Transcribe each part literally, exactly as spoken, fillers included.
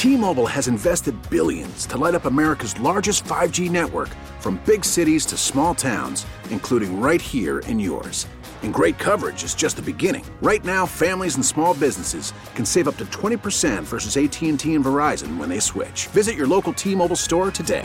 T-Mobile has invested billions to light up America's largest five G network, from big cities to small towns, including right here in yours. And great coverage is just the beginning. Right now, families and small businesses can save up to twenty percent versus A T and T and Verizon when they switch. Visit your local T-Mobile store today.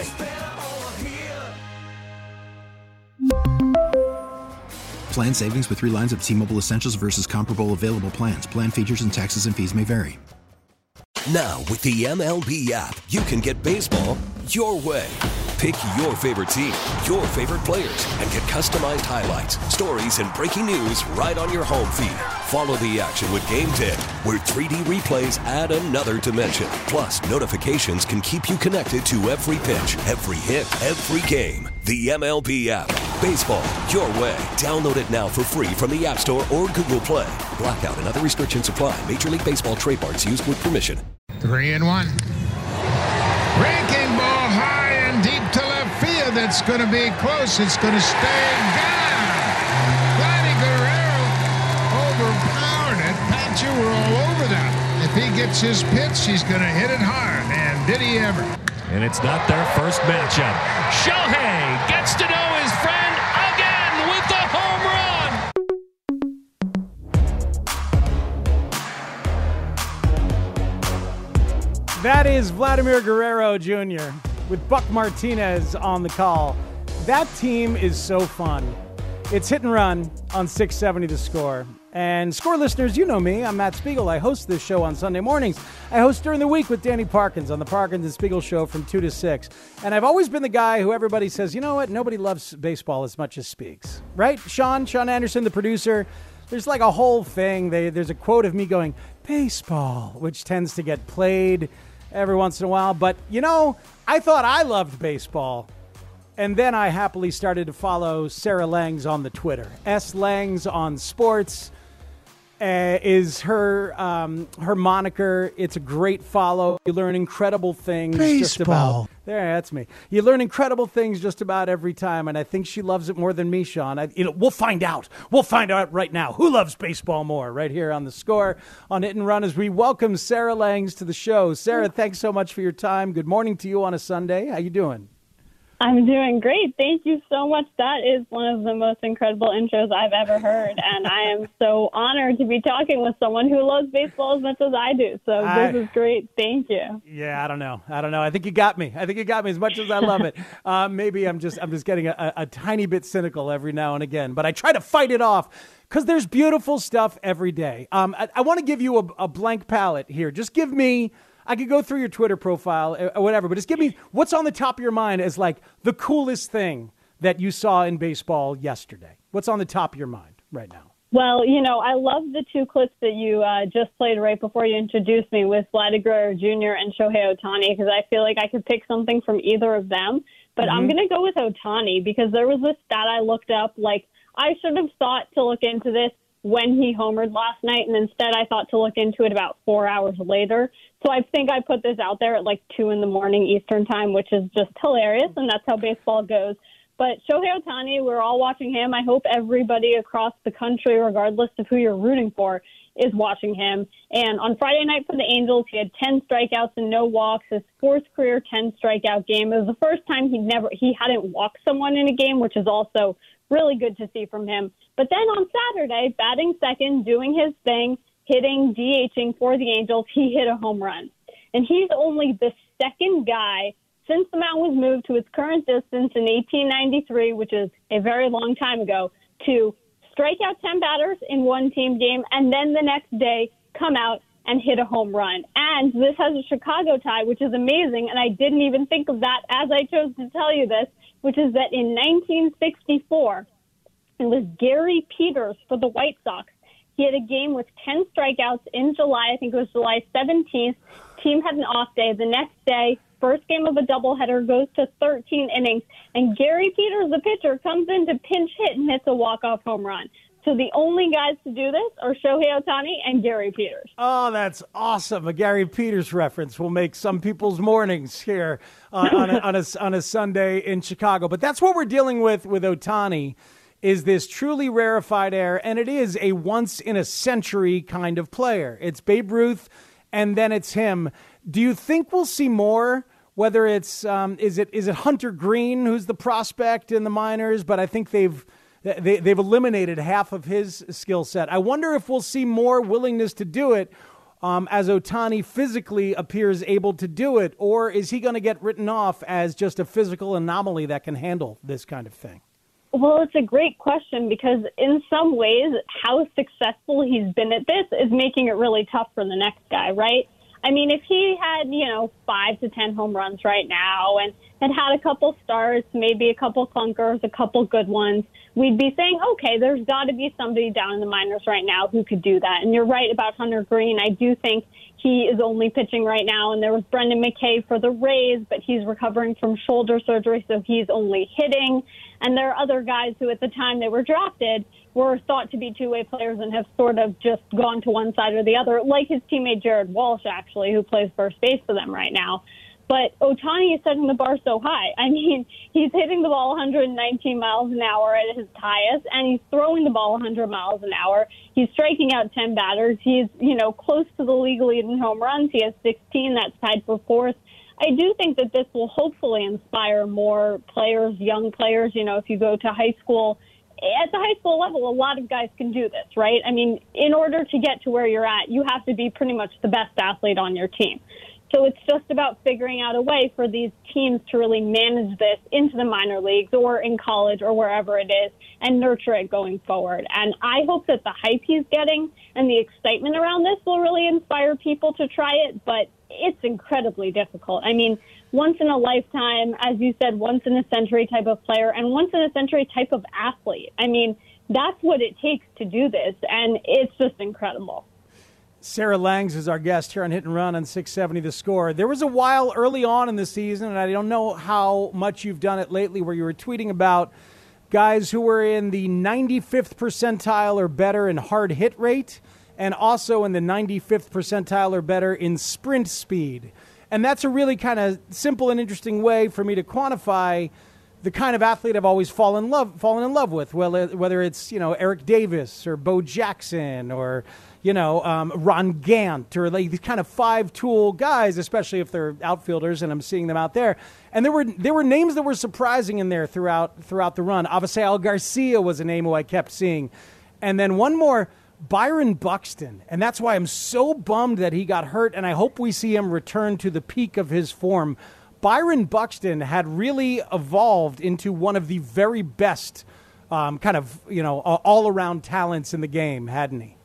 Plan savings with three lines of T-Mobile Essentials versus comparable available plans. Plan features and taxes and fees may vary. Now, with the M L B app, you can get baseball your way. Pick your favorite team, your favorite players, and get customized highlights, stories, and breaking news right on your home feed. Follow the action with Game Day, where three D replays add another dimension. Plus, notifications can keep you connected to every pitch, every hit, every game. The M L B app. Baseball your way. Download it now for free from the App Store or Google Play. Blackout and other restrictions apply. Major League Baseball trademarks used with permission. Three and one. Breaking ball high and deep to left field. That's going to be close. It's going to stay gone. Vladdy Guerrero overpowered it. Pat, you were all over that. If he gets his pitch, he's going to hit it hard. And did he ever? And it's not their first matchup. Shohei gets to know his friend again with the home run. That is Vladimir Guerrero Junior with Buck Martinez on the call. That team is so fun. It's Hit and Run on six seventy The Score. And Score listeners, you know me. I'm Matt Spiegel. I host this show on Sunday mornings. I host during the week with Danny Parkins on the Parkins and Spiegel Show from two to six. And I've always been the guy who everybody says, you know what, nobody loves baseball as much as Speaks. Right? Sean, Sean Anderson, the producer, there's like a whole thing. They, there's a quote of me going, baseball, which tends to get played every once in a while. But, you know, I thought I loved baseball. And then I happily started to follow Sarah Langs on the Twitter. S. Langs on Sports. Uh, is her um, her moniker. It's a great follow. You learn incredible things. Baseball. Just about, there, that's me. You learn incredible things just about every time, and I think she loves it more than me, Sean. I, you know, we'll find out. We'll find out right now who loves baseball more. Right here on The Score on Hit and Run as we welcome Sarah Langs to the show. Sarah, thanks so much for your time. Good morning to you on a Sunday. How you doing? I'm doing great. Thank you so much. That is one of the most incredible intros I've ever heard, and I am so honored to be talking with someone who loves baseball as much as I do. So I, this is great. Thank you. Yeah, I don't know. I don't know. I think you got me. I think you got me as much as I love it. uh, maybe I'm just I'm just getting a, a, a tiny bit cynical every now and again, but I try to fight it off because there's beautiful stuff every day. Um, I, I want to give you a, a blank palette here. Just give me. I could go through your Twitter profile or whatever, but just give me what's on the top of your mind as like the coolest thing that you saw in baseball yesterday. What's on the top of your mind right now? Well, you know, I love the two clips that you uh, just played right before you introduced me with Vladdy Guerrero Junior and Shohei Ohtani, because I feel like I could pick something from either of them. But mm-hmm. I'm going to go with Ohtani because there was this stat I looked up. Like, I should have thought to look into this when he homered last night, and instead I thought to look into it about four hours later. So I think I put this out there at like two in the morning Eastern time, which is just hilarious, and that's how baseball goes. But Shohei Ohtani, we're all watching him. I hope everybody across the country, regardless of who you're rooting for, is watching him. And on Friday night for the Angels, he had ten strikeouts and no walks, his fourth career ten strikeout game. It was the first time he'd never he hadn't walked someone in a game, which is also really good to see from him. But then on Saturday, batting second, doing his thing, hitting, DHing for the Angels, he hit a home run. And he's only the second guy since the mound was moved to its current distance in eighteen ninety-three, which is a very long time ago, to strike out ten batters in one team game and then the next day come out and hit a home run. And this has a Chicago tie, which is amazing, and I didn't even think of that as I chose to tell you this, which is that in nineteen sixty-four, it was Gary Peters for the White Sox. He had a game with ten strikeouts in July. I think it was July seventeenth. Team had an off day. The next day, first game of a doubleheader, goes to thirteen innings. And Gary Peters, the pitcher, comes in to pinch hit and hits a walk-off home run. So the only guys to do this are Shohei Ohtani and Gary Peters. Oh, that's awesome. A Gary Peters reference will make some people's mornings here uh, on, a, on, a, on a Sunday in Chicago. But that's what we're dealing with with Ohtani, is this truly rarefied air, and it is a once-in-a-century kind of player. It's Babe Ruth and then it's him. Do you think we'll see more? Whether it's um, is it is it Hunter Green who's the prospect in the minors, but I think they've they, they've eliminated half of his skill set. I wonder if we'll see more willingness to do it um, as Ohtani physically appears able to do it, or is he going to get written off as just a physical anomaly that can handle this kind of thing? Well, it's a great question because in some ways, how successful he's been at this is making it really tough for the next guy, right? I mean, if he had, you know, five to ten home runs right now and had had a couple starts, maybe a couple clunkers, a couple good ones, we'd be saying, okay, there's got to be somebody down in the minors right now who could do that. And you're right about Hunter Green. I do think he is only pitching right now. And there was Brendan McKay for the Rays, but he's recovering from shoulder surgery, so he's only hitting. And there are other guys who at the time they were drafted were thought to be two-way players and have sort of just gone to one side or the other, like his teammate Jared Walsh, actually, who plays first base for them right now. But Ohtani is setting the bar so high. I mean, he's hitting the ball one hundred nineteen miles an hour at his highest, and he's throwing the ball one hundred miles an hour. He's striking out ten batters. He's, you know, close to the league lead in home runs. He has sixteen. That's tied for fourth. I do think that this will hopefully inspire more players, young players. You know, if you go to high school, at the high school level, a lot of guys can do this, right? I mean, in order to get to where you're at, you have to be pretty much the best athlete on your team. So it's just about figuring out a way for these teams to really manage this into the minor leagues or in college or wherever it is and nurture it going forward. And I hope that the hype he's getting and the excitement around this will really inspire people to try it, but it's incredibly difficult. I mean, once in a lifetime, as you said, once in a century type of player and once in a century type of athlete. I mean, that's what it takes to do this, and it's just incredible. Sarah Langs is our guest here on Hit and Run on six seventy The Score. There was a while early on in the season, and I don't know how much you've done it lately, where you were tweeting about guys who were in the ninety-fifth percentile or better in hard hit rate and also in the ninety-fifth percentile or better in sprint speed. And that's a really kind of simple and interesting way for me to quantify the kind of athlete I've always fallen in love, fallen in love with, whether, whether it's, you know, Eric Davis or Bo Jackson or, you know, um, Ron Gant or like these kind of five-tool guys, especially if they're outfielders, and I'm seeing them out there. And there were there were names that were surprising in there throughout throughout the run. Avisail Garcia was a name who I kept seeing. And then one more, Byron Buxton. And that's why I'm so bummed that he got hurt, and I hope we see him return to the peak of his form. Byron Buxton had really evolved into one of the very best um, kind of, you know, all-around talents in the game, hadn't he?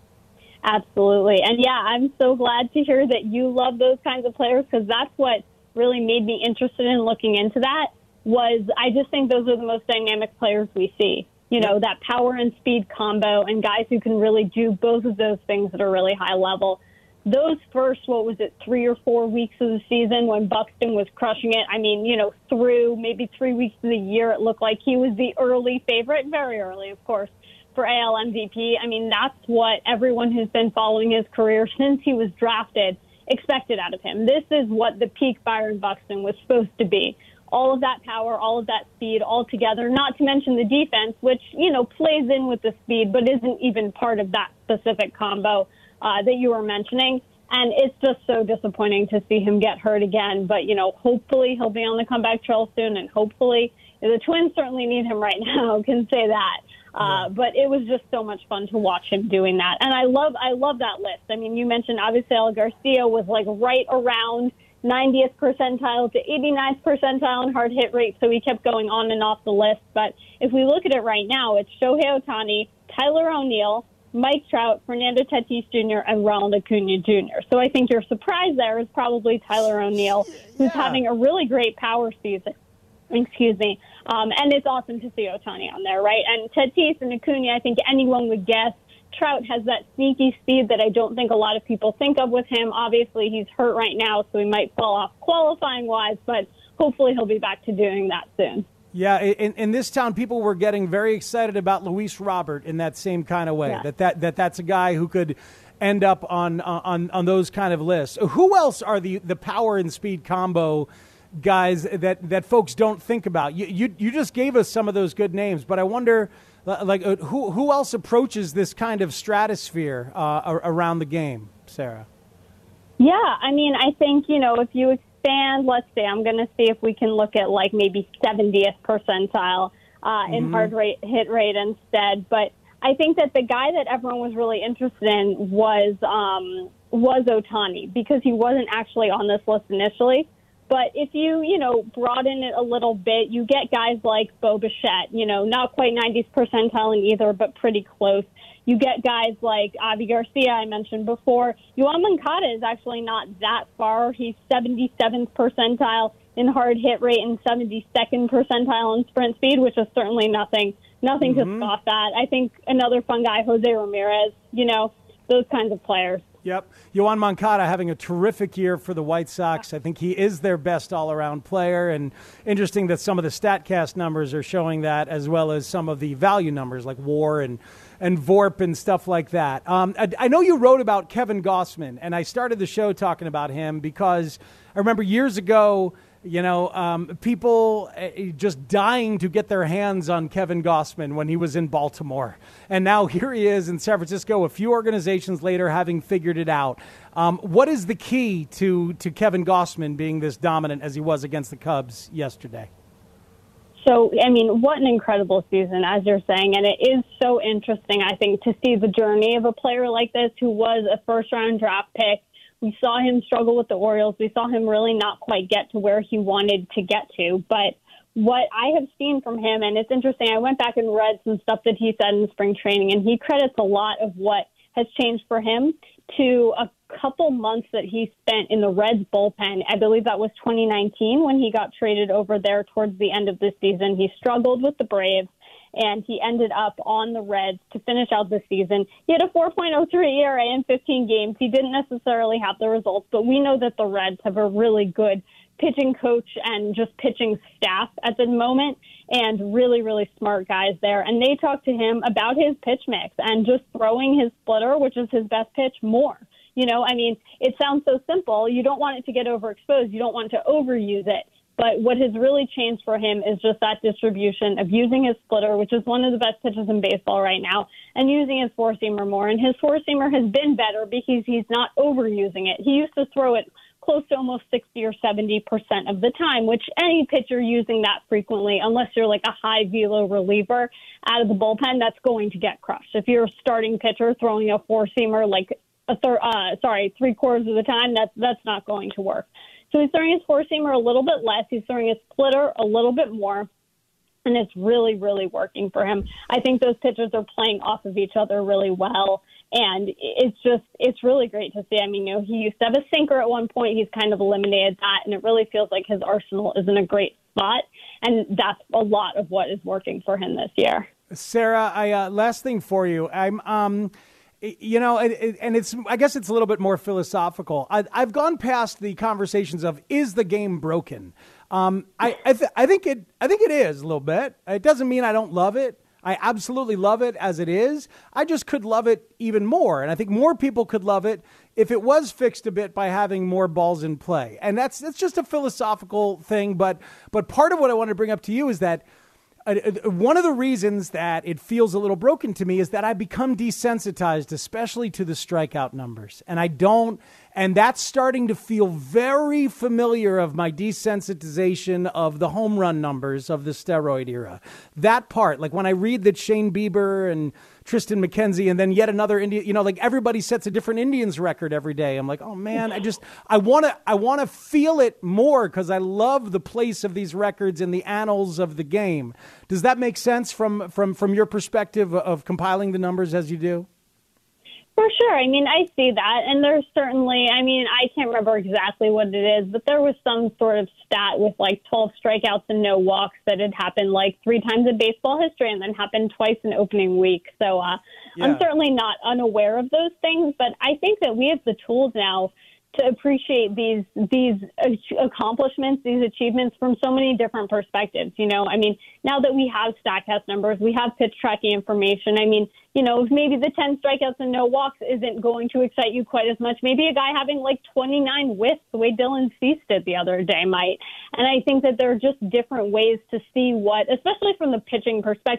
Absolutely. And, yeah, I'm so glad to hear that you love those kinds of players, because that's what really made me interested in looking into that, was I just think those are the most dynamic players we see. You know, that power and speed combo and guys who can really do both of those things at a really high level. Those first, what was it, three or four weeks of the season when Buxton was crushing it. I mean, you know, through maybe three weeks of the year, it looked like he was the early favorite, very early, of course, for A L M V P. I mean, that's what everyone who's been following his career since he was drafted expected out of him. This is what the peak Byron Buxton was supposed to be. All of that power, all of that speed all together, not to mention the defense, which, you know, plays in with the speed, but isn't even part of that specific combo uh, that you were mentioning. And it's just so disappointing to see him get hurt again. But, you know, hopefully he'll be on the comeback trail soon, and hopefully the Twins certainly need him right now, can say that. Uh, yeah. But it was just so much fun to watch him doing that. And I love I love that list. I mean, you mentioned Avisail Garcia was like right around ninetieth percentile to eighty-ninth percentile in hard hit rate, so he kept going on and off the list. But if we look at it right now, it's Shohei Ohtani, Tyler O'Neill, Mike Trout, Fernando Tatis Junior, and Ronald Acuna Junior So I think your surprise there is probably Tyler O'Neill, who's yeah. having a really great power season. Excuse me. Um, and it's awesome to see Ohtani on there, right? And Tatis and Acuna, I think anyone would guess. Trout has that sneaky speed that I don't think a lot of people think of with him. Obviously, he's hurt right now, so he might fall off qualifying-wise, but hopefully he'll be back to doing that soon. Yeah, in, in this town, people were getting very excited about Luis Robert in that same kind of way, yeah. that, that that that's a guy who could end up on on on those kind of lists. Who else are the, the power and speed combo guys that, that folks don't think about? You, you you just gave us some of those good names, but I wonder, like, uh, who who else approaches this kind of stratosphere uh, around the game, Sarah? Yeah, I mean, I think, you know, if you expand, let's see, I'm going to see if we can look at like maybe seventieth percentile uh, mm-hmm. in hard rate hit rate instead. But I think that the guy that everyone was really interested in was um, was Ohtani, because he wasn't actually on this list initially. But if you, you know, broaden it a little bit, you get guys like Bo Bichette, you know, not quite ninetieth percentile in either, but pretty close. You get guys like Avi Garcia, I mentioned before. Yoan Moncada is actually not that far. He's seventy-seventh percentile in hard hit rate and seventy-second percentile in sprint speed, which is certainly nothing, nothing mm-hmm. to scoff at. I think another fun guy, Jose Ramirez, you know, those kinds of players. Yep. Yoan Moncada having a terrific year for the White Sox. I think he is their best all-around player, and interesting that some of the StatCast numbers are showing that, as well as some of the value numbers like W A R and, and V O R P and stuff like that. Um, I, I know you wrote about Kevin Gausman, and I started the show talking about him because I remember years ago, you know, um, people just dying to get their hands on Kevin Gausman when he was in Baltimore. And now here he is in San Francisco, a few organizations later, having figured it out. Um, what is the key to, to Kevin Gausman being this dominant as he was against the Cubs yesterday? So, I mean, what an incredible season, as you're saying. And it is so interesting, I think, to see the journey of a player like this who was a first-round draft pick. We saw him struggle with the Orioles. We saw him really not quite get to where he wanted to get to. But what I have seen from him, and it's interesting, I went back and read some stuff that he said in spring training, and he credits a lot of what has changed for him to a couple months that he spent in the Reds bullpen. I believe that was twenty nineteen when he got traded over there towards the end of the season. He struggled with the Braves, and he ended up on the Reds to finish out the season. He had a four point oh three E R A in fifteen games. He didn't necessarily have the results, but we know that the Reds have a really good pitching coach and just pitching staff at the moment, and really, really smart guys there. And they talked to him about his pitch mix and just throwing his splitter, which is his best pitch, more. You know, I mean, it sounds so simple. You don't want it to get overexposed. You don't want to overuse it. But what has really changed for him is just that distribution of using his splitter, which is one of the best pitches in baseball right now, and using his four-seamer more. And his four-seamer has been better because he's not overusing it. He used to throw it close to almost sixty or seventy percent of the time, which any pitcher using that frequently, unless you're like a high velo reliever out of the bullpen, that's going to get crushed. If you're a starting pitcher throwing a four-seamer like a thir- uh, sorry, three-quarters of the time, that's, that's not going to work. So he's throwing his four-seamer a little bit less. He's throwing his splitter a little bit more, and it's really, really working for him. I think those pitchers are playing off of each other really well, and it's just it's really great to see. I mean, you know, he used to have a sinker at one point. He's kind of eliminated that, and it really feels like his arsenal is in a great spot, and that's a lot of what is working for him this year. Sarah, I uh, last thing for you. I'm um. You know, and it's, I guess it's a little bit more philosophical. I've gone past the conversations of, is the game broken? Um, I I, th- I think it I think it is a little bit. It doesn't mean I don't love it. I absolutely love it as it is. I just could love it even more. And I think more people could love it if it was fixed a bit by having more balls in play. And that's that's just a philosophical thing. But but part of what I want to bring up to you is that one of the reasons that it feels a little broken to me is that I've become desensitized, especially to the strikeout numbers. And I don't, and that's starting to feel very familiar of my desensitization of the home run numbers of the steroid era. That part, like when I read that Shane Bieber and Tristan McKenzie and then yet another Indian, you know, like everybody sets a different Indians record every day. I'm like, oh man, I just, I want to, I want to feel it more because I love the place of these records in the annals of the game. Does that make sense from, from, from your perspective of compiling the numbers as you do? For sure. I mean, I see that. And there's certainly, I mean, I can't remember exactly what it is, but there was some sort of stat with like twelve strikeouts and no walks that had happened like three times in baseball history and then happened twice in opening week. So uh, yeah. I'm certainly not unaware of those things, but I think that we have the tools now to appreciate these these accomplishments, these achievements from so many different perspectives. You know, I mean, now that we have StatCast numbers, we have pitch tracking information. I mean, you know, maybe the ten strikeouts and no walks isn't going to excite you quite as much. Maybe a guy having like twenty-nine whiffs, the way Dylan Cease did the other day might. And I think that there are just different ways to see what, especially from the pitching perspective,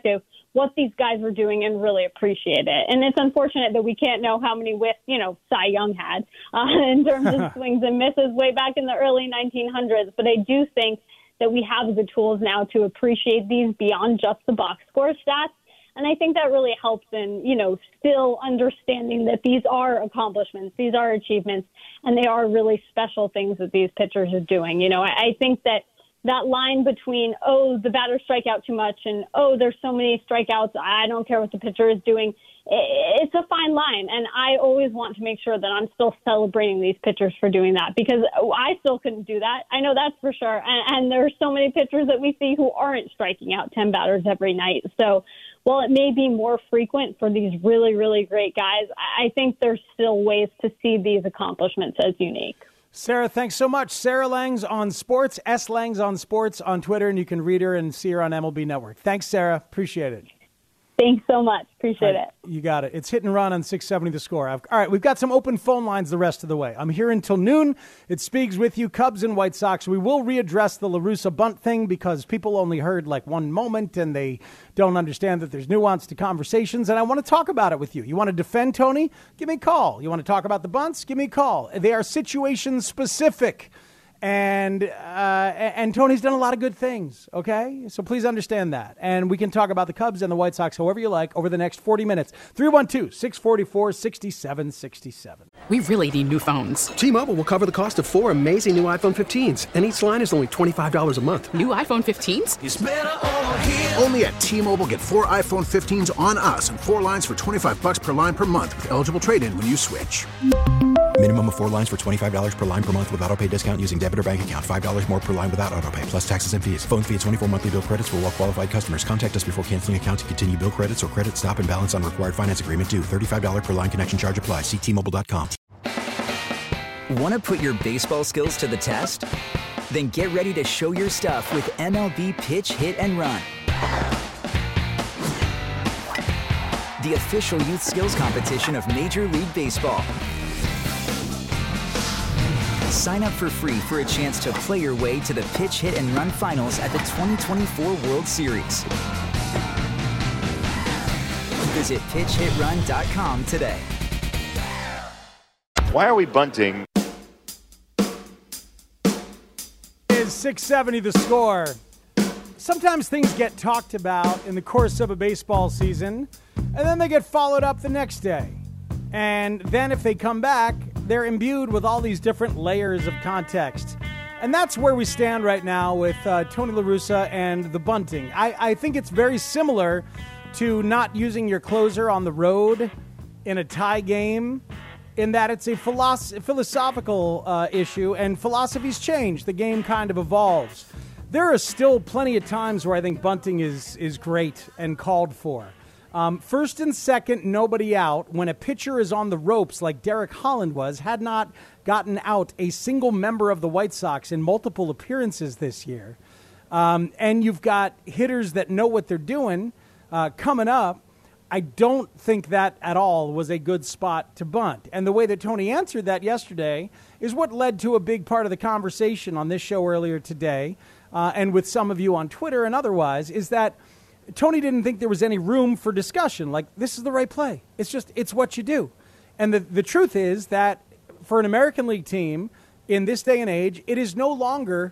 what these guys are doing and really appreciate it. And it's unfortunate that we can't know how many whiffs, you know, Cy Young had uh, in terms of swings and misses way back in the early nineteen hundreds. But I do think that we have the tools now to appreciate these beyond just the box score stats. And I think that really helps in, you know, still understanding that these are accomplishments, these are achievements, and they are really special things that these pitchers are doing. You know, I, I think that that line between, oh, the batters strike out too much and, oh, there's so many strikeouts, I don't care what the pitcher is doing, it's a fine line. And I always want to make sure that I'm still celebrating these pitchers for doing that, because I still couldn't do that. I know that's for sure. And, and there are so many pitchers that we see who aren't striking out ten batters every night. So while it may be more frequent for these really, really great guys, I think there's still ways to see these accomplishments as unique. Sarah, thanks so much. Sarah Langs on Sports, S. Langs on Sports on Twitter, and you can read her and see her on M L B Network. Thanks, Sarah. Appreciate it. Thanks so much. Appreciate right, it. You got it. It's Hit and Run on six seventy The Score. I've, all right, we've got some open phone lines the rest of the way. I'm here until noon. It Speaks with you, Cubs and White Sox. We will readdress the La Russa bunt thing because people only heard like one moment and they don't understand that there's nuance to conversations. And I want to talk about it with you. You want to defend Tony? Give me a call. You want to talk about the bunts? Give me a call. They are situation specific. And uh, and Tony's done a lot of good things, okay? So please understand that. And we can talk about the Cubs and the White Sox however you like over the next forty minutes. three one two, six four four, six seven six seven. We really need new phones. T-Mobile will cover the cost of four amazing new iPhone fifteens, and each line is only twenty-five dollars a month. New iPhone fifteens? It's better over here. Only at T-Mobile, get four iPhone fifteens on us and four lines for twenty-five bucks per line per month with eligible trade-in when you switch. Minimum of four lines for twenty-five dollars per line per month with autopay discount using debit or bank account. five dollars more per line without autopay, plus taxes and fees. Phone fee at twenty-four monthly bill credits for well-qualified customers. Contact us before canceling account to continue bill credits or credit stop and balance on required finance agreement due. thirty-five dollars per line connection charge applies. See T Mobile dot com. Want to put your baseball skills to the test? Then get ready to show your stuff with M L B Pitch, Hit, and Run. The official youth skills competition of Major League Baseball. Sign up for free for a chance to play your way to the Pitch, Hit, and Run finals at the twenty twenty-four World Series. Visit pitch hit run dot com today. Why are we bunting? Is six seventy The Score. Sometimes things get talked about in the course of a baseball season, and then they get followed up the next day. And then if they come back, they're imbued with all these different layers of context. And that's where we stand right now with uh, Tony La Russa and the bunting. I, I think it's very similar to not using your closer on the road in a tie game, in that it's a philosoph- philosophical uh, issue, and philosophies change. The game kind of evolves. There are still plenty of times where I think bunting is is great and called for. Um, first and second, nobody out. When a pitcher is on the ropes like Derek Holland was, had not gotten out a single member of the White Sox in multiple appearances this year. Um, and you've got hitters that know what they're doing uh, coming up. I don't think that at all was a good spot to bunt. And the way that Tony answered that yesterday is what led to a big part of the conversation on this show earlier today, uh, and with some of you on Twitter and otherwise, is that Tony didn't think there was any room for discussion. Like, this is the right play. It's just, it's what you do. And the, the truth is that for an American League team in this day and age, it is no longer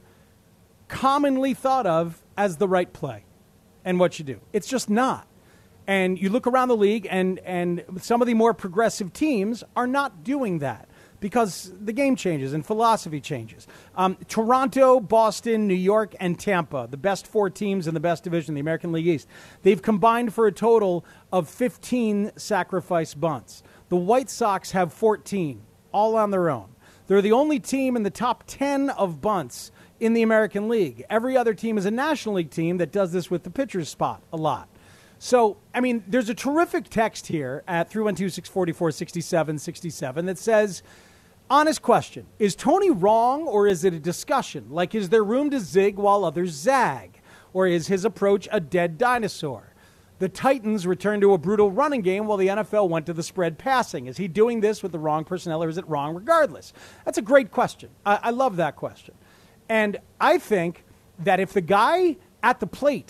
commonly thought of as the right play and what you do. It's just not. And you look around the league, and, and some of the more progressive teams are not doing that because the game changes and philosophy changes. Um, Toronto, Boston, New York, and Tampa, the best four teams in the best division, the American League East, they've combined for a total of fifteen sacrifice bunts. The White Sox have fourteen, all on their own. They're the only team in the top ten of bunts in the American League. Every other team is a National League team that does this with the pitcher's spot a lot. So, I mean, there's a terrific text here at three one two, six four four, six seven six seven that says, honest question, is Tony wrong or is it a discussion? Like, is there room to zig while others zag? Or is his approach a dead dinosaur? The Titans returned to a brutal running game while the N F L went to the spread passing. Is he doing this with the wrong personnel or is it wrong regardless? That's a great question. I, I love that question. And I think that if the guy at the plate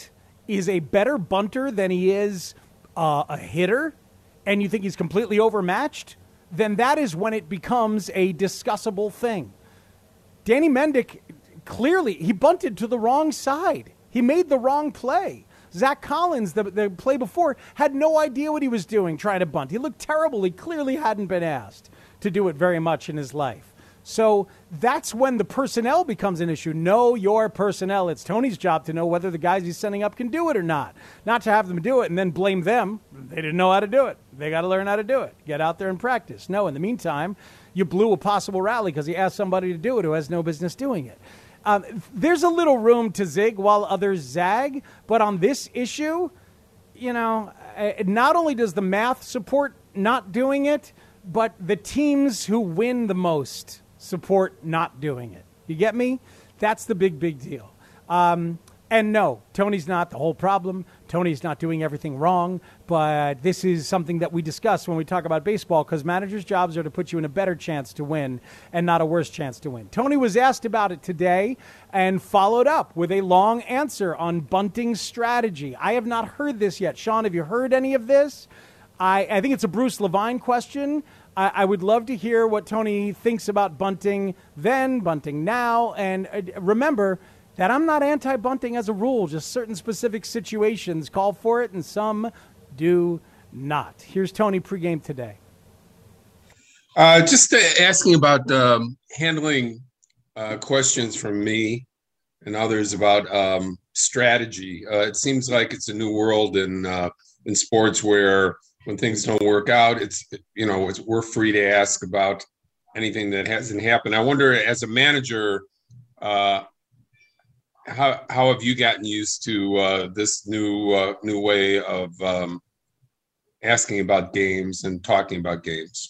is a better bunter than he is uh, a hitter, and you think he's completely overmatched, then that is when it becomes a discussable thing. Danny Mendick, clearly, he bunted to the wrong side. He made the wrong play. Zach Collins, the, the play before, had no idea what he was doing trying to bunt. He looked terrible. He clearly hadn't been asked to do it very much in his life. So that's when the personnel becomes an issue. Know your personnel. It's Tony's job to know whether the guys he's sending up can do it or not. Not to have them do it and then blame them. They didn't know how to do it. They got to learn how to do it. Get out there and practice. No, in the meantime, you blew a possible rally because he asked somebody to do it who has no business doing it. Um, there's a little room to zig while others zag, but on this issue, you know, not only does the math support not doing it, but the teams who win the most support not doing it. You get me? That's the big, big deal. Um, and no, Tony's not the whole problem. Tony's not doing everything wrong, but this is something that we discuss when we talk about baseball because managers' jobs are to put you in a better chance to win and not a worse chance to win. Tony was asked about it today and followed up with a long answer on bunting strategy. I have not heard this yet. Sean, have you heard any of this? I, I think it's a Bruce Levine question. I, I would love to hear what Tony thinks about bunting then, bunting now. And uh, remember that I'm not anti-bunting as a rule, just certain specific situations call for it and some do not. Here's Tony pregame today. Uh, just uh, asking about um, handling uh, questions from me and others about um, strategy. Uh, it seems like it's a new world in uh, in sports where when things don't work out, it's, you know, it's, we're free to ask about anything that hasn't happened. I wonder, as a manager, uh, how how have you gotten used to uh, this new uh, new way of um, asking about games and talking about games?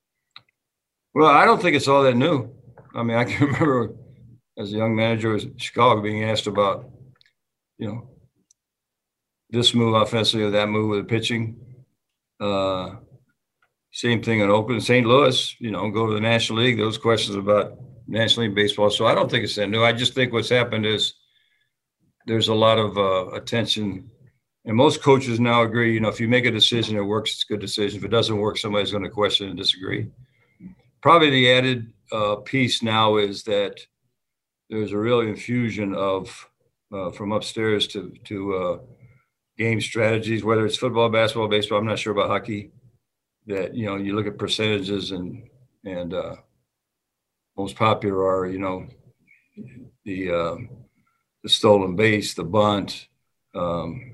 Well, I don't think it's all that new. I mean, I can remember as a young manager in Chicago being asked about, you know, this move offensively or that move with the pitching. Uh, same thing in Oakland, Saint Louis, you know, go to the National League, those questions about National League baseball. So I don't think it's that new. I just think what's happened is there's a lot of uh, attention. And most coaches now agree, you know, if you make a decision that works, it's a good decision. If it doesn't work, somebody's going to question and disagree. Probably the added uh, piece now is that there's a real infusion of uh, from upstairs to, to uh, game strategies, whether it's football, basketball, baseball. I'm not sure about hockey. That, you know, you look at percentages and and uh, most popular are, you know, the uh, the stolen base, the bunt, um,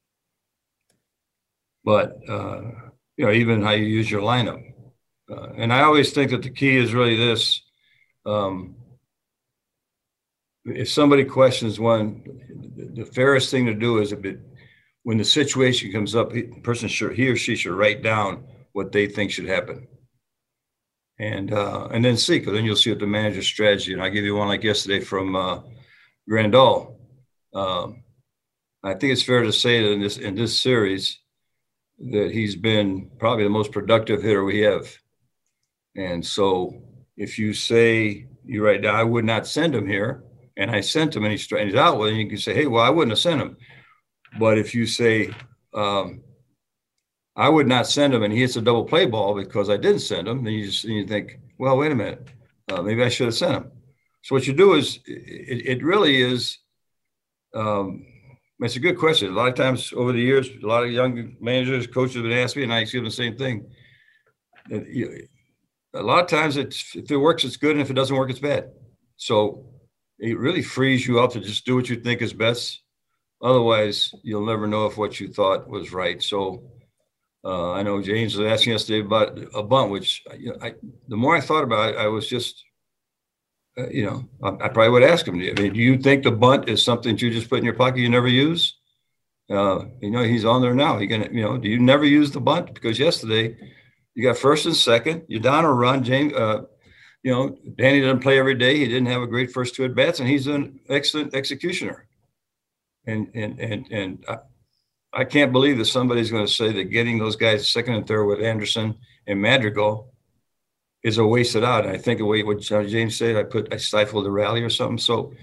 but uh, you know, even how you use your lineup. Uh, and I always think that the key is really this: um, if somebody questions one, the fairest thing to do is a bit. When the situation comes up, the person should, he or she should write down what they think should happen. And uh, and then see, because then you'll see what the manager's strategy. And I'll give you one like yesterday from uh, Grandal. Um, I think it's fair to say that in this in this series that he's been probably the most productive hitter we have. And so if you say, you write down, I would not send him here, and I sent him and he's, and he's out, well, then you can say, hey, well, I wouldn't have sent him. But if you say, um, I would not send him and he hits a double play ball because I didn't send him, then you just you think, well, wait a minute, uh, maybe I should have sent him. So what you do is, it, it really is, um, it's a good question. A lot of times over the years, a lot of young managers, coaches have been asking me, and I ask them the same thing. A lot of times, it's, if it works, it's good, and if it doesn't work, it's bad. So it really frees you up to just do what you think is best. Otherwise, you'll never know if what you thought was right. So uh, I know James was asking yesterday about a bunt, which you know, I, the more I thought about it, I was just, uh, you know, I, I probably would ask him, I mean, do you think the bunt is something you just put in your pocket you never use? Uh, you know, he's on there now. He gonna, you know, do you never use the bunt? Because yesterday you got first and second, you're down a run. James, uh, you know, Danny doesn't play every day. He didn't have a great first two at bats, and he's an excellent executioner. And and and and I, I can't believe that somebody's going to say that getting those guys second and third with Anderson and Madrigal is a wasted out. And I think the way what James said, I put I stifled the rally or something. So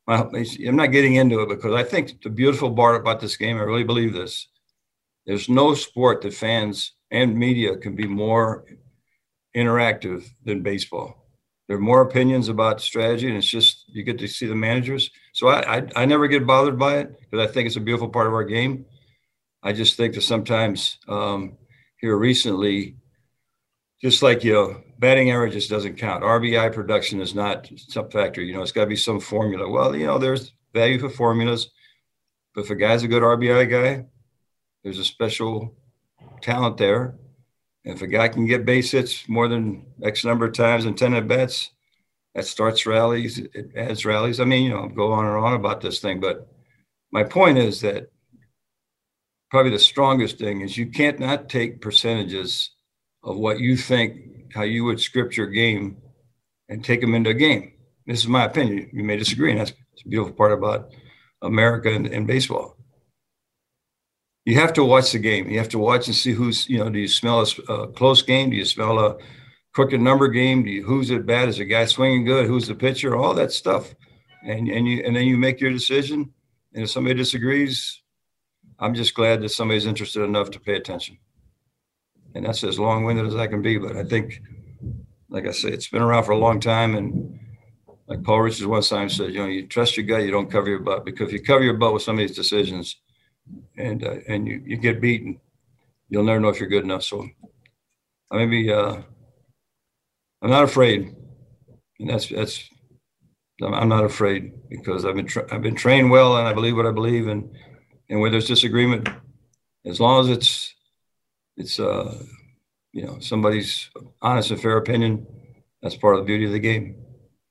well, I'm not getting into it because I think the beautiful part about this game, I really believe this, there's no sport that fans and media can be more interactive than baseball. There are more opinions about strategy, and it's just you get to see the managers. So I I, I never get bothered by it because I think it's a beautiful part of our game. I just think that sometimes um, here recently, just like, you know, batting average just doesn't count. R B I production is not some factor. You know, it's got to be some formula. Well, you know, there's value for formulas, but if a guy's a good R B I guy, there's a special talent there. And if a guy can get base hits more than X number of times in ten at-bats, that starts rallies, it adds rallies. I mean, you know, I'll go on and on about this thing, but my point is that probably the strongest thing is you can't not take percentages of what you think, how you would script your game and take them into a game. This is my opinion. You may disagree, and that's the beautiful part about America and, and baseball. You have to watch the game. You have to watch and see who's, you know, do you smell a, a close game? Do you smell a crooked number game? Do you, who's at bat? Is the guy swinging good? Who's the pitcher? All that stuff. And, and you, and then you make your decision. And if somebody disagrees, I'm just glad that somebody's interested enough to pay attention. And that's as long-winded as I can be. But I think, like I say, it's been around for a long time. And like Paul Richards one time said, you know, you trust your gut, you don't cover your butt. Because if you cover your butt with some of these decisions, and uh, and you, you get beaten, you'll never know if you're good enough. So I maybe uh, I'm not afraid, and that's that's I'm not afraid because I've been tra- I've been trained well, and I believe what I believe, and and where there's disagreement, as long as it's it's uh you know somebody's honest and fair opinion, that's part of the beauty of the game.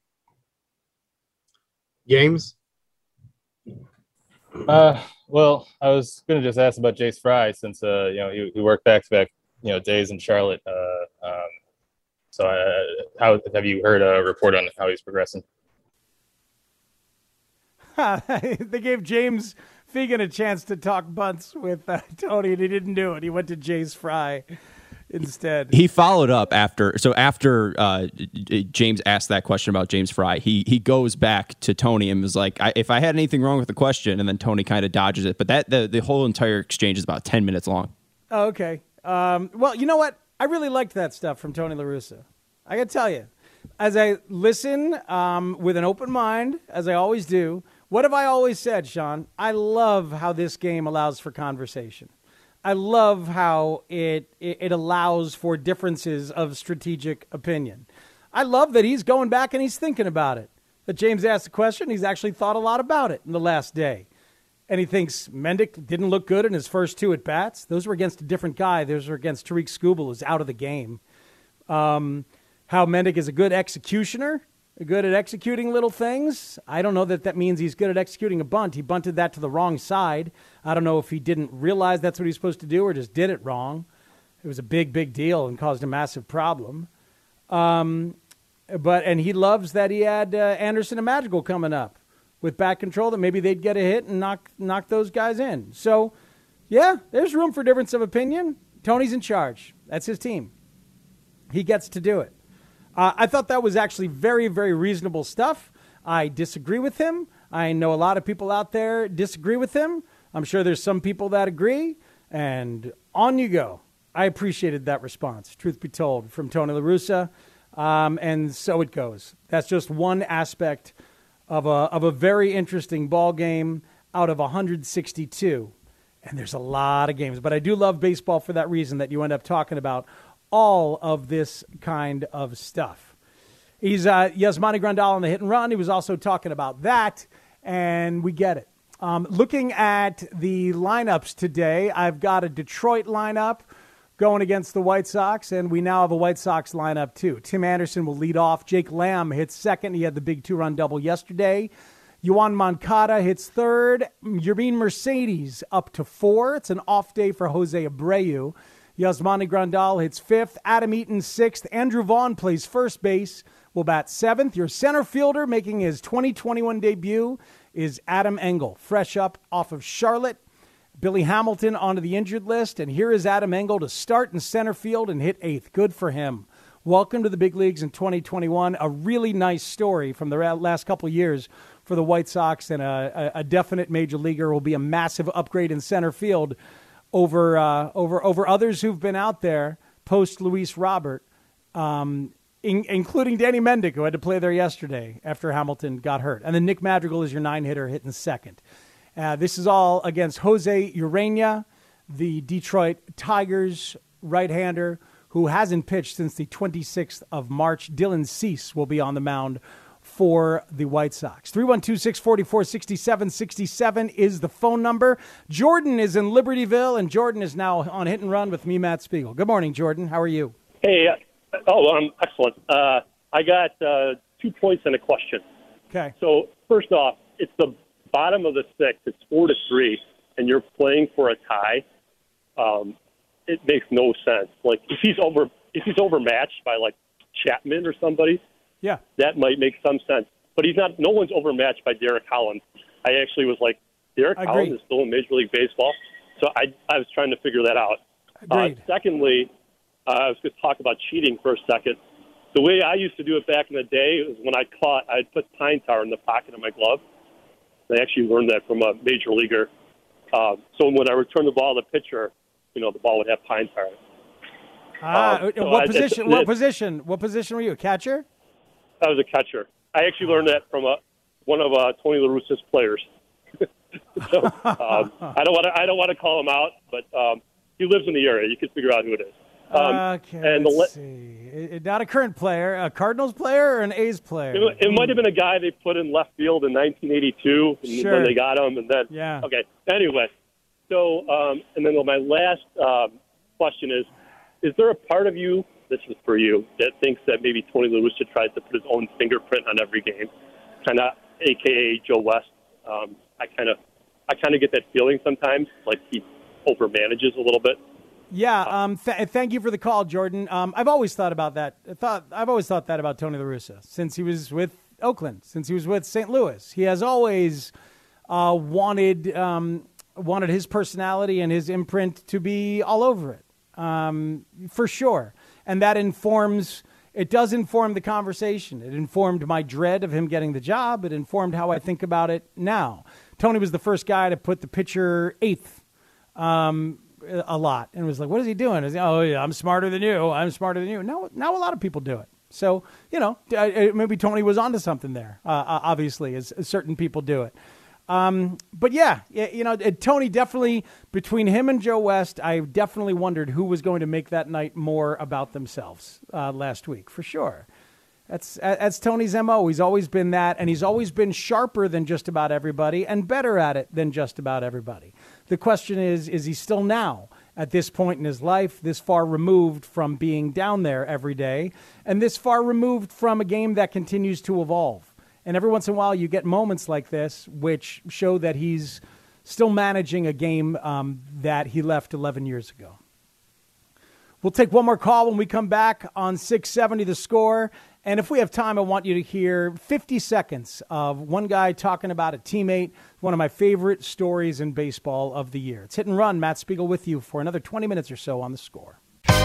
James. Uh, well, I was going to just ask about Jace Fry since, uh, you know, he, he worked back-to-back, you know, days in Charlotte. Uh, um, so uh, how have you heard a report on how he's progressing? They gave James Fegan a chance to talk bunts with uh, Tony, and he didn't do it. He went to Jace Fry instead. He followed up after. So after uh, James asked that question about James Fry, he he goes back to Tony and was like, I, if I had anything wrong with the question, and then Tony kind of dodges it. But that the, the whole entire exchange is about ten minutes long. Oh, okay. Um, well, you know what? I really liked that stuff from Tony La Russa. I got to tell you, as I listen um, with an open mind, as I always do, what have I always said, Sean? I love how this game allows for conversation. I love how it, it it allows for differences of strategic opinion. I love that he's going back and he's thinking about it. That James asked the question, he's actually thought a lot about it in the last day. And he thinks Mendick didn't look good in his first two at-bats. Those were against a different guy. Those were against Tariq Skubal, who's out of the game. Um, how Mendick is a good executioner, good at executing little things. I don't know that that means he's good at executing a bunt. He bunted that to the wrong side. I don't know if he didn't realize that's what he was supposed to do or just did it wrong. It was a big, big deal and caused a massive problem. Um, but and he loves that he had uh, Anderson and Madrigal coming up with back control, that maybe they'd get a hit and knock knock those guys in. So, yeah, there's room for difference of opinion. Tony's in charge. That's his team. He gets to do it. Uh, I thought that was actually very, very reasonable stuff. I disagree with him. I know a lot of people out there disagree with him. I'm sure there's some people that agree. And on you go. I appreciated that response, truth be told, from Tony La Russa. Um, and so it goes. That's just one aspect of a, of a very interesting ball game out of one hundred sixty-two. And there's a lot of games. But I do love baseball for that reason, that you end up talking about all of this kind of stuff. He's uh, Yasmani Grandal on the hit and run. He was also talking about that, and we get it. Um, looking at the lineups today, I've got a Detroit lineup going against the White Sox, and we now have a White Sox lineup too. Tim Anderson will lead off. Jake Lamb hits second. He had the big two-run double yesterday. Yoan Moncada hits third. Yermin Mercedes up to four. It's an off day for Jose Abreu. Yasmani Grandal hits fifth. Adam Eaton sixth. Andrew Vaughn plays first base. Will bat seventh. Your center fielder making his twenty twenty-one debut is Adam Engel, fresh up off of Charlotte. Billy Hamilton onto the injured list, and here is Adam Engel to start in center field and hit eighth. Good for him. Welcome to the big leagues in twenty twenty-one. A really nice story from the last couple of years for the White Sox, and a, a definite major leaguer. Will be a massive upgrade in center field over uh, over over others who've been out there post Luis Robert, um, in, including Danny Mendick, who had to play there yesterday after Hamilton got hurt. And then Nick Madrigal is your nine-hitter hitting second. Uh, this is all against Jose Urena, the Detroit Tigers right-hander, who hasn't pitched since the twenty-sixth of March. Dylan Cease will be on the mound for the White Sox. three one two, six four four, six seven six seven is the phone number. Jordan is in Libertyville, and Jordan is now on Hit and Run with me, Matt Spiegel. Good morning, Jordan. How are you? Hey, uh, oh, I'm excellent. Uh, I got uh, two points and a question. Okay. So, first off, it's the bottom of the sixth. It's four to three, and you're playing for a tie. Um, it makes no sense. Like, if he's over, if he's overmatched by, like, Chapman or somebody, yeah, that might make some sense. But he's not. No one's overmatched by Derek Holland. I actually was like, Derek Agreed. Holland is still in Major League Baseball. So I, I was trying to figure that out. Agreed. Uh, secondly, uh, I was going to talk about cheating for a second. The way I used to do it back in the day was when I caught, I'd put pine tar in the pocket of my glove. I actually learned that from a major leaguer. Uh, so when I returned the ball to the pitcher, you know, the ball would have pine tar. Ah, Um, so what I- position? it- What it- position? What position were you? A catcher? I was a catcher. I actually learned that from a, one of uh, Tony La Russa's players. so, um, I don't want to. I don't want to call him out, but um, he lives in the area. You can figure out who it is. Um, okay, and the let's le- see. It- it- not a current player, a Cardinals player or an A's player? It, it might have been a guy they put in left field in nineteen eighty-two and Sure. when they got him, and then Yeah. okay. Anyway, so um, and then my last um, question is: is there a part of you, this is for you, that thinks that maybe Tony La Russa tries to put his own fingerprint on every game, kind of A K A Joe West? Um, I kind of, I kind of get that feeling sometimes, like he overmanages a little bit. Yeah. Um. Th- thank you for the call, Jordan. Um. I've always thought about that. I thought I've always thought that about Tony La Russa since he was with Oakland, since he was with Saint Louis. He has always uh, wanted um, wanted his personality and his imprint to be all over it, um, for sure. And that informs. It does inform the conversation. It informed my dread of him getting the job. It informed how I think about it now. Tony was the first guy to put the pitcher eighth. Um. A lot, and was like, "What is he doing?" Is he, oh, yeah, I'm smarter than you. I'm smarter than you. Now, now a lot of people do it. So, you know, uh, maybe Tony was onto something there. Uh, obviously, as, as certain people do it. Um, but yeah, you know, Tony definitely, between him and Joe West, I definitely wondered who was going to make that night more about themselves uh, last week, for sure. That's that's Tony's M O. He's always been that, and he's always been sharper than just about everybody and better at it than just about everybody. The question is, is he still now, at this point in his life, this far removed from being down there every day, and this far removed from a game that continues to evolve? And every once in a while, you get moments like this, which show that he's still managing a game um, that he left eleven years ago. We'll take one more call when we come back on six seventy The Score. And if we have time, I want you to hear fifty seconds of one guy talking about a teammate, one of my favorite stories in baseball of the year. It's Hit and Run. Matt Spiegel with you for another twenty minutes or so on The Score.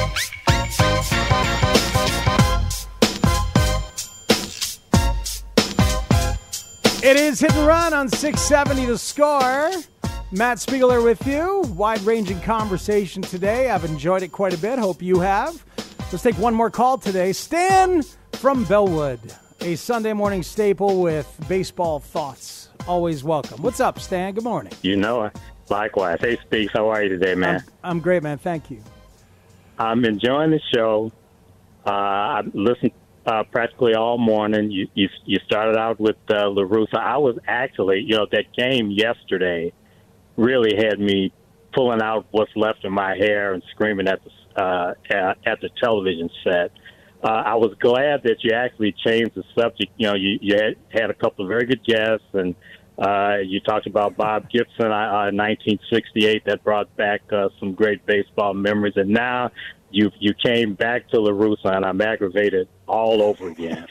It is Hit and Run on six seventy The Score. Matt Spiegel with you. Wide-ranging conversation today. I've enjoyed it quite a bit. Hope you have. Let's take one more call today. Stan from Bellwood, a Sunday morning staple with baseball thoughts. Always welcome. What's up, Stan? Good morning. You know it. Likewise. Hey, Speaks, how are you today, man? I'm, I'm great, man. Thank you. I'm enjoying the show. Uh, I listened uh, practically all morning. You, you you started out with uh, La Russa. I was actually, you know, that game yesterday really had me pulling out what's left of my hair and screaming at the uh, at, at the television set. Uh, I was glad that you actually changed the subject. You know, you, you had, had a couple of very good guests, and uh, you talked about Bob Gibson, uh, nineteen sixty-eight. That brought back uh, some great baseball memories. And now you you came back to La Russa, and I'm aggravated all over again.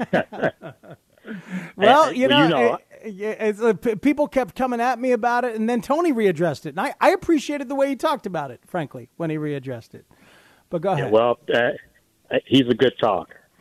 Well, you know, well, you know it, it, it's, uh, p- people kept coming at me about it, and then Tony readdressed it. And I, I appreciated the way he talked about it, frankly, when he readdressed it. But go ahead. Yeah, well, uh, he's a good talker.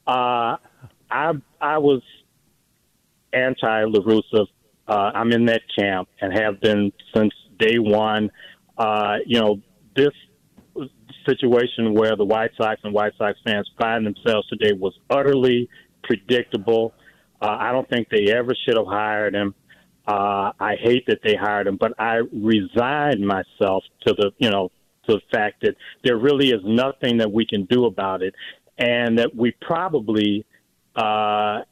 Uh, I I was anti-La Russa. Uh, I'm in that camp and have been since day one. Uh, you know, this situation where the White Sox and White Sox fans find themselves today was utterly predictable. Uh, I don't think they ever should have hired him. Uh, I hate that they hired him, but I resigned myself to the, you know, to the fact that there really is nothing that we can do about it, and that we probably uh,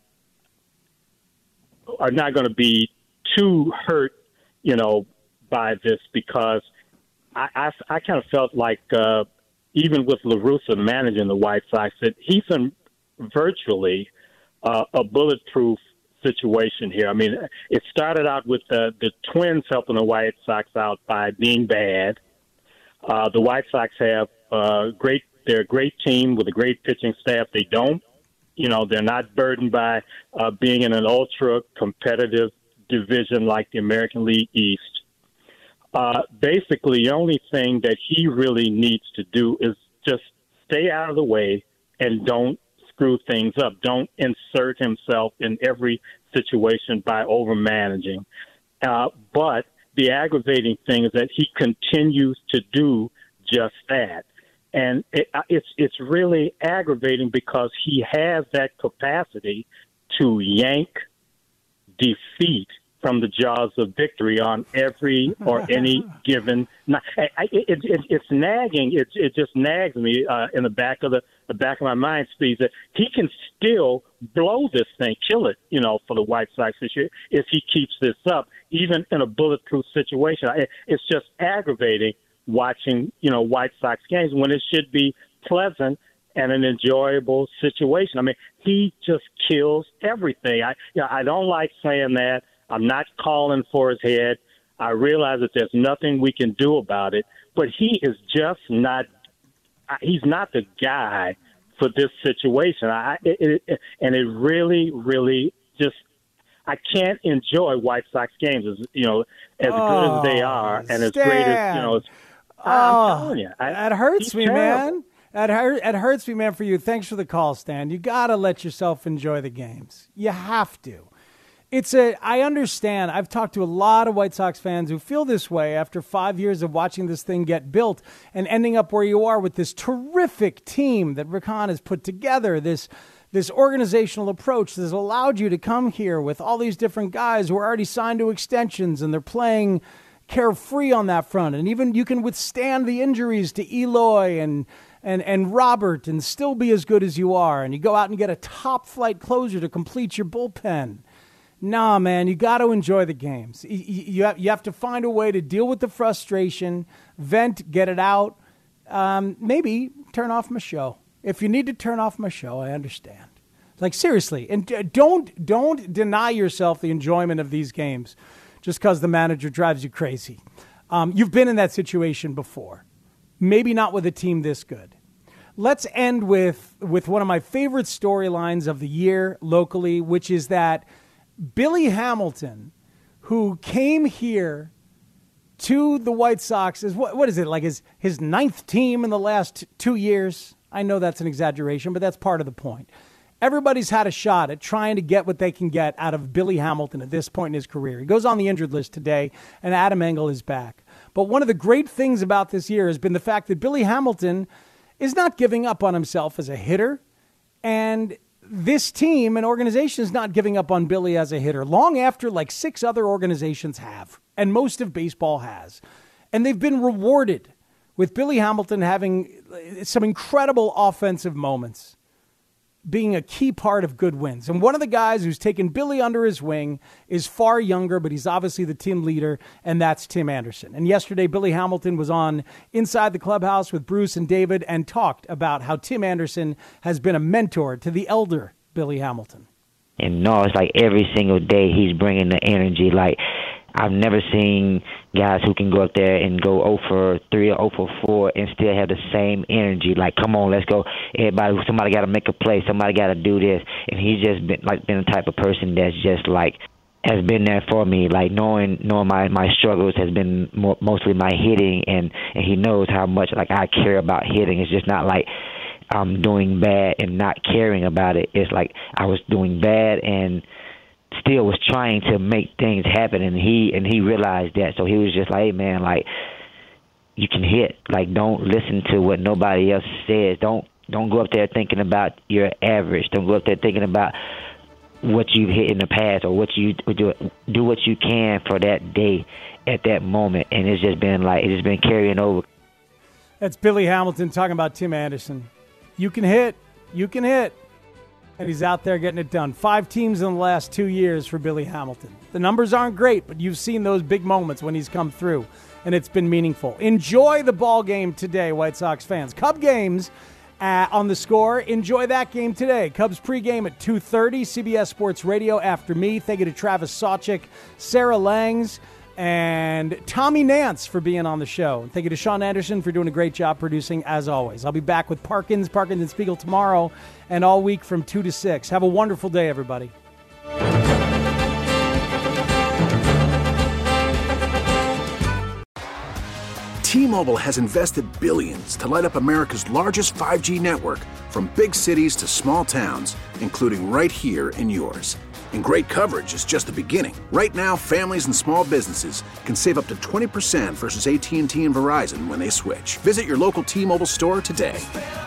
are not going to be too hurt, you know, by this, because I, I, I kind of felt like uh, even with La Russa managing the White Sox, that he's in virtually uh, a bulletproof situation here. I mean, it started out with the, the Twins helping the White Sox out by being bad. Uh, the White Sox have uh, great. They're a great team with a great pitching staff. They don't, you know, they're not burdened by uh, being in an ultra competitive division like the American League East. Uh, basically, the only thing that he really needs to do is just stay out of the way and don't screw things up. Don't insert himself in every situation by overmanaging. Uh, but the aggravating thing is that he continues to do just that. And it, it's it's really aggravating because he has that capacity to yank defeat from the jaws of victory on every or any given night. It, it, it, it's nagging. It, it just nags me uh, in the back of the, the back of my mind, Speeds, that he can still blow this thing, kill it, you know, for the White Sox this year if he keeps this up, even in a bulletproof situation. It, it's just aggravating watching, you know, White Sox games when it should be pleasant and an enjoyable situation. I mean, he just kills everything. I, you know, I don't like saying that. I'm not calling for his head. I realize that there's nothing we can do about it, but he is just not, he's not the guy for this situation. I, it, it, and it really, really just, I can't enjoy White Sox games as, you know, as oh, good as they are and as great as, you know, as, oh, I'm telling you. I, that hurts me, terrible. man. That, hurt, that hurts me, man, for you. Thanks for the call, Stan. You got to let yourself enjoy the games. You have to. It's a, I understand. I've talked to a lot of White Sox fans who feel this way after five years of watching this thing get built and ending up where you are with this terrific team that Rick Hahn has put together, this this organizational approach that has allowed you to come here with all these different guys who are already signed to extensions and they're playing carefree on that front. And even you can withstand the injuries to Eloy and and and Robert and still be as good as you are. And you go out and get a top-flight closer to complete your bullpen. Nah, man, you got to enjoy the games. You, you, have, you have to find a way to deal with the frustration, vent, get it out. Um, maybe turn off my show. If you need to turn off my show, I understand. Like, seriously, and don't don't deny yourself the enjoyment of these games just because the manager drives you crazy. Um, you've been in that situation before. Maybe not with a team this good. Let's end with, with one of my favorite storylines of the year locally, which is that Billy Hamilton, who came here to the White Sox, is what, what is it, like his, his ninth team in the last two years? I know that's an exaggeration, but that's part of the point. Everybody's had a shot at trying to get what they can get out of Billy Hamilton at this point in his career. He goes on the injured list today, and Adam Engel is back. But one of the great things about this year has been the fact that Billy Hamilton is not giving up on himself as a hitter, and this team and organization is not giving up on Billy as a hitter long after like six other organizations have, and most of baseball has. And they've been rewarded with Billy Hamilton having some incredible offensive moments, being a key part of good wins. And one of the guys who's taken Billy under his wing is far younger, but he's obviously the team leader, and that's Tim Anderson. And yesterday, Billy Hamilton was on Inside the Clubhouse with Bruce and David and talked about how Tim Anderson has been a mentor to the elder Billy Hamilton. And no, it's like every single day he's bringing the energy. Like, I've never seen guys who can go up there and go oh for three or oh for four and still have the same energy. Like, come on, let's go. Everybody, somebody got to make a play. Somebody got to do this. And he's just been like been the type of person that's just like has been there for me. Like knowing knowing my, my struggles has been more, mostly my hitting, and, and he knows how much like I care about hitting. It's just not like I'm doing bad and not caring about it. It's like I was doing bad and still was trying to make things happen, and he and he realized that. So he was just like, hey, man, like, you can hit. Like, don't listen to what nobody else says. Don't don't go up there thinking about your average. Don't go up there thinking about what you've hit in the past or what you do. Do what you can for that day at that moment, and it's just been like it's just been carrying over. That's Billy Hamilton talking about Tim Anderson. You can hit. You can hit. And he's out there getting it done. Five teams in the last two years for Billy Hamilton. The numbers aren't great, but you've seen those big moments when he's come through, and it's been meaningful. Enjoy the ball game today, White Sox fans. Cub games uh, on the Score. Enjoy that game today. Cubs pregame at two thirty, C B S Sports Radio after me. Thank you to Travis Sawchik, Sarah Langs, and Tommy Nance for being on the show. Thank you to Sean Anderson for doing a great job producing, as always. I'll be back with Parkins, Parkins and Spiegel tomorrow and all week from two to six. Have a wonderful day, everybody. T-Mobile has invested billions to light up America's largest five G network, from big cities to small towns, including right here in yours. And great coverage is just the beginning. Right now, families and small businesses can save up to twenty percent versus A T and T and Verizon when they switch. Visit your local T-Mobile store today.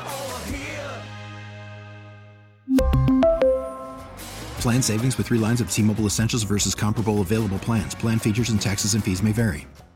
Plan savings with three lines of T-Mobile Essentials versus comparable available plans. Plan features and taxes and fees may vary.